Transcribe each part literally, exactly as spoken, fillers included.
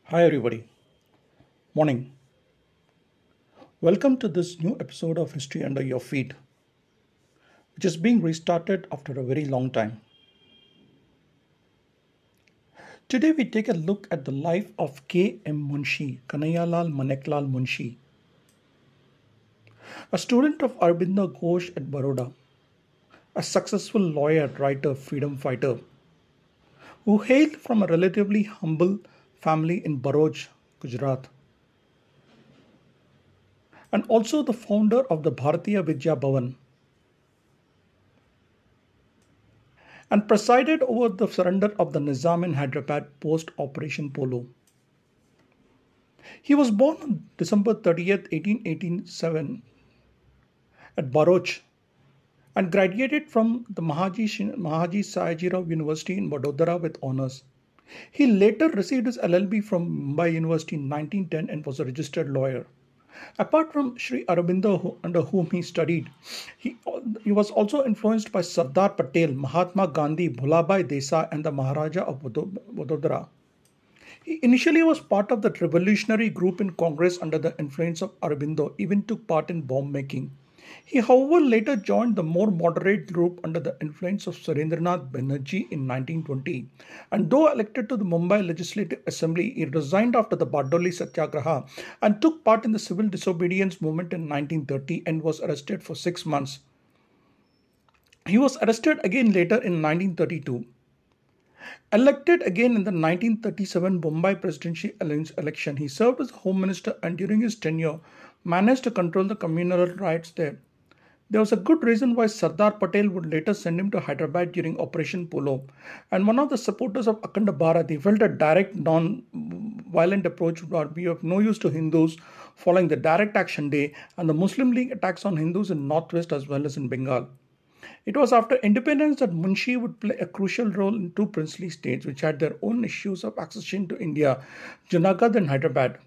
Hi, everybody. Morning. Welcome to this new episode of History Under Your Feet, which is being restarted after a very long time. Today, we take a look at the life of K M. Munshi, Kanayalal Maneklal Munshi, a student of Aurobindo Ghosh at Baroda, a successful lawyer, writer, freedom fighter, who hailed from a relatively humble family in Baroj, Gujarat, and also the founder of the Bharatiya Vidya Bhavan, and presided over the surrender of the Nizam in Hyderabad post Operation Polo. He was born on December thirtieth, eighteen eighty-seven at Baroch and graduated from the Mahaji, Mahaji Sayajirao University in Vadodara with honours. He later received his L L B from Mumbai University in nineteen ten and was a registered lawyer. Apart from Sri Aurobindo, under whom he studied, he, he was also influenced by Sardar Patel, Mahatma Gandhi, Bhulabhai Desai, and the Maharaja of Vadodara. He initially was part of the revolutionary group in Congress under the influence of Aurobindo, even took part in bomb making. He, however, later joined the more moderate group under the influence of Surendranath Banerjee in nineteen twenty. And though elected to the Mumbai Legislative Assembly, he resigned after the Bardoli Satyagraha and took part in the civil disobedience movement in nineteen thirty and was arrested for six months. He was arrested again later in nineteen thirty-two. Elected again in the nineteen thirty-seven Bombay presidential election, he served as Home Minister and during his tenure managed to control the communal riots there. There was a good reason why Sardar Patel would later send him to Hyderabad during Operation Polo, and one of the supporters of Akhanda Bharat, he felt a direct, non-violent approach would be of no use to Hindus following the Direct Action Day and the Muslim League attacks on Hindus in Northwest as well as in Bengal. It was after independence that Munshi would play a crucial role in two princely states which had their own issues of accession to India, Junagadh and Hyderabad.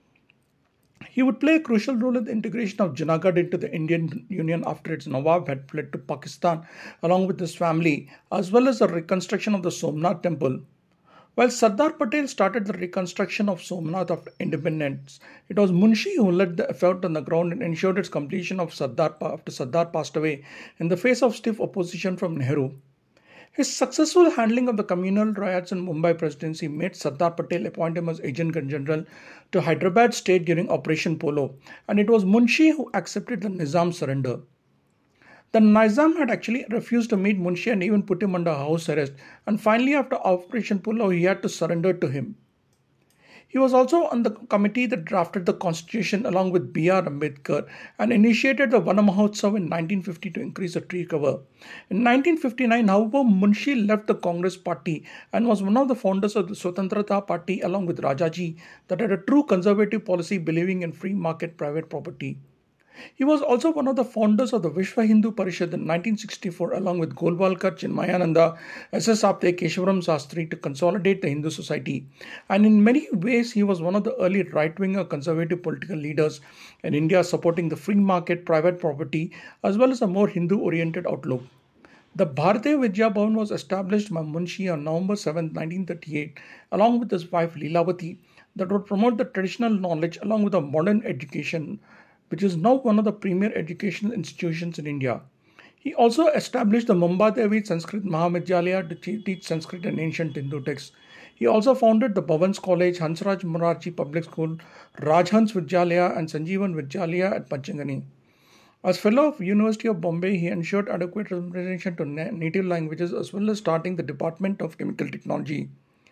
He would play a crucial role in the integration of Junagadh into the Indian Union after its Nawab had fled to Pakistan along with his family, as well as the reconstruction of the Somnath temple. While Sardar Patel started the reconstruction of Somnath after independence, it was Munshi who led the effort on the ground and ensured its completion of Sardar after Sardar passed away in the face of stiff opposition from Nehru. His successful handling of the communal riots in Mumbai presidency made Sardar Patel appoint him as Agent General to Hyderabad state during Operation Polo, and it was Munshi who accepted the Nizam surrender. The Nizam had actually refused to meet Munshi and even put him under house arrest, and finally after Operation Polo he had to surrender to him. He was also on the committee that drafted the constitution along with B R Ambedkar and initiated the Vana Mahotsav in nineteen fifty to increase the tree cover. In nineteen fifty-nine, however, Munshi left the Congress party and was one of the founders of the Swatantrata party along with Rajaji that had a true conservative policy believing in free market private property. He was also one of the founders of the Vishwa Hindu Parishad in nineteen sixty-four along with Golwalkar, Chinmayananda, S S Apte, Keshavaram Sastri to consolidate the Hindu society. And in many ways, he was one of the early right-wing or conservative political leaders in India supporting the free market, private property, as well as a more Hindu-oriented outlook. The Bharatiya Vidya Bhavan was established by Munshi on November seventh, nineteen thirty-eight, along with his wife Leelavati, that would promote the traditional knowledge along with a modern education, which is now one of the premier educational institutions in India. He also established the Mumbadevi Sanskrit Mahavidyalaya to teach Sanskrit and ancient Hindu texts. He also founded the Bhavans College, Hansraj Morarji Public School, Rajhans Vidyalaya and Sanjeevan Vidyalaya at Panchangani. As fellow of University of Bombay, he ensured adequate representation to native languages as well as starting the Department of Chemical Technology.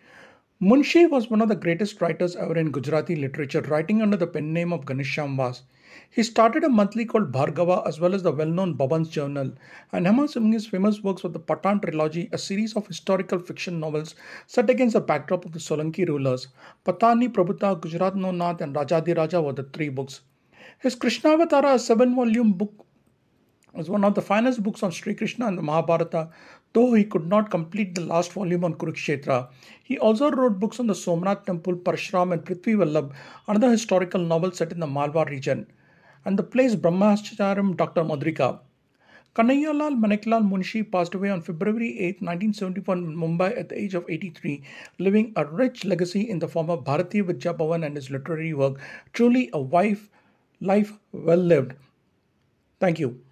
Munshi was one of the greatest writers ever in Gujarati literature, writing under the pen name of Ganesham Vas. He started a monthly called Bhargava as well as the well-known Bhavan's Journal, and among his famous works were the Pathan trilogy, a series of historical fiction novels set against the backdrop of the Solanki rulers. Pathani, Prabhuta, Gujarat No Nath and Rajadi Raja were the three books. His Krishnavatara, a seven-volume book, was one of the finest books on Sri Krishna and the Mahabharata, though he could not complete the last volume on Kurukshetra. He also wrote books on the Somnath Temple, Parashuram and Prithvi Vallabh, another historical novel set in the Malwa region, and the plays Brahmacharyam, Doctor Madrika. Kanhaiyalal Maneklal Munshi passed away on February eighth, nineteen seventy-one in Mumbai at the age of eighty-three, leaving a rich legacy in the form of Bharatiya Vidya Bhavan and his literary work. Truly a wife, life well lived. Thank you.